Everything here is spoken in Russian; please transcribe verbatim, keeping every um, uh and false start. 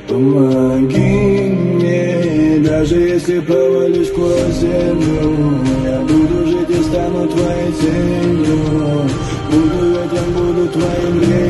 Помоги мне, даже если провалюсь сквозь землю. Я буду жить и стану твоей тенью. Буду ветром, буду твоим ветром.